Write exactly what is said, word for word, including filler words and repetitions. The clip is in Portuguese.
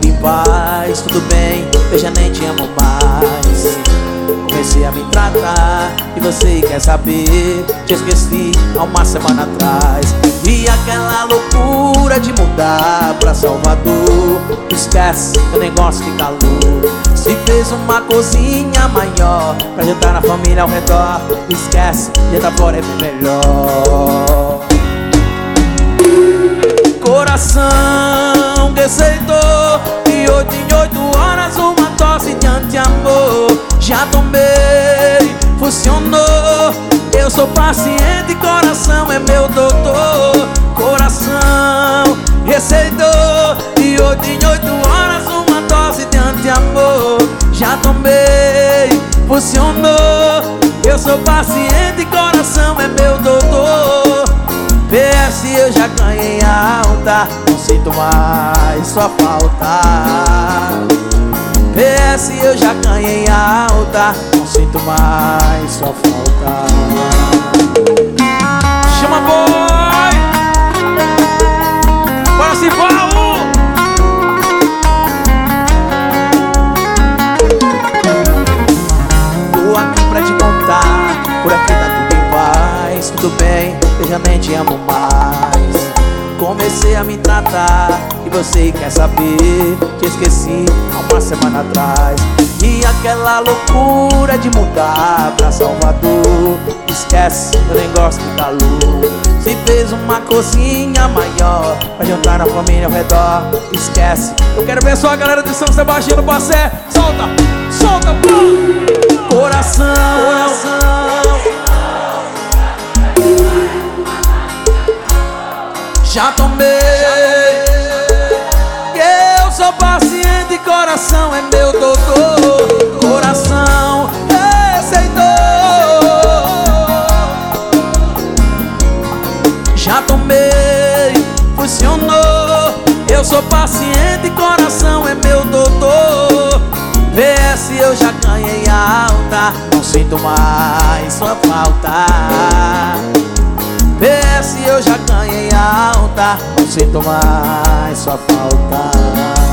em paz, tudo bem, eu já nem te amo mais. Comecei a me tratar e você quer saber, te esqueci há uma semana atrás. E aquela loucura de mudar pra Salvador, esquece, eu nem gosto de calor. Se fez uma cozinha maior pra jantar na família ao redor, esquece, jantar fora é bem melhor. Coração que aceitou, de oito em oito horas uma dose de anti-amor. Já tomei, funcionou. Eu sou paciente, coração é meu doutor. Coração receitou, de oito em oito horas uma dose de anti-amor. Já tomei, funcionou. Eu sou paciente, coração é meu doutor. P S eu já ganhei alta, não sinto mais sua falta. P S eu já ganhei alta, não sinto mais sua falta. Chama boy! Bora se Paulo! Tô aqui pra te contar, por aqui tá tudo em paz. Tudo bem, eu já nem te amo mais. Comecei a me tratar e você quer saber, te esqueci há uma semana atrás. E aquela loucura de mudar pra Salvador, esquece, eu nem gosto de calor. Se fez uma cozinha maior pra jantar na família ao redor, esquece. Eu quero ver só a galera de São Sebastião do Passé. Solta, solta, pô! Coração, coração. Já tomei, eu sou paciente, coração é meu doutor. Coração receitou. Já tomei, funcionou. Eu sou paciente, coração é meu doutor. P S eu já ganhei alta, não sinto mais sua falta. P S eu já ganhei alta, não sinto mais sua falta.